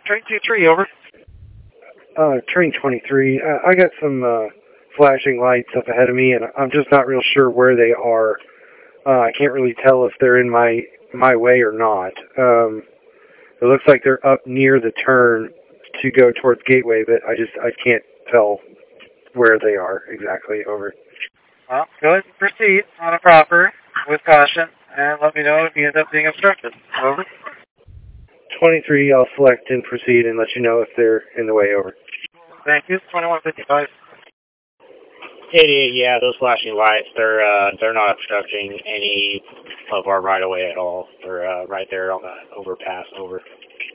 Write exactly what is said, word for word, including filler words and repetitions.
Train two three, over. Uh, train twenty-three. Uh, I got some uh, flashing lights up ahead of me, and I'm just not real sure where they are. Uh, I can't really tell if they're in my my way or not. Um, it looks like they're up near the turn to go towards Gateway, but I just I can't tell where they are exactly. Over. Well, go ahead and proceed on a proper with caution, and let me know if you end up being obstructed. Over. twenty-three, I'll select and proceed and let you know if they're in the way. Over. Thank you. twenty-one fifty-five. eighty-eight, yeah, those flashing lights, they're uh, they're not obstructing any of our right-of-way at all. They're uh, right there on the overpass. Over.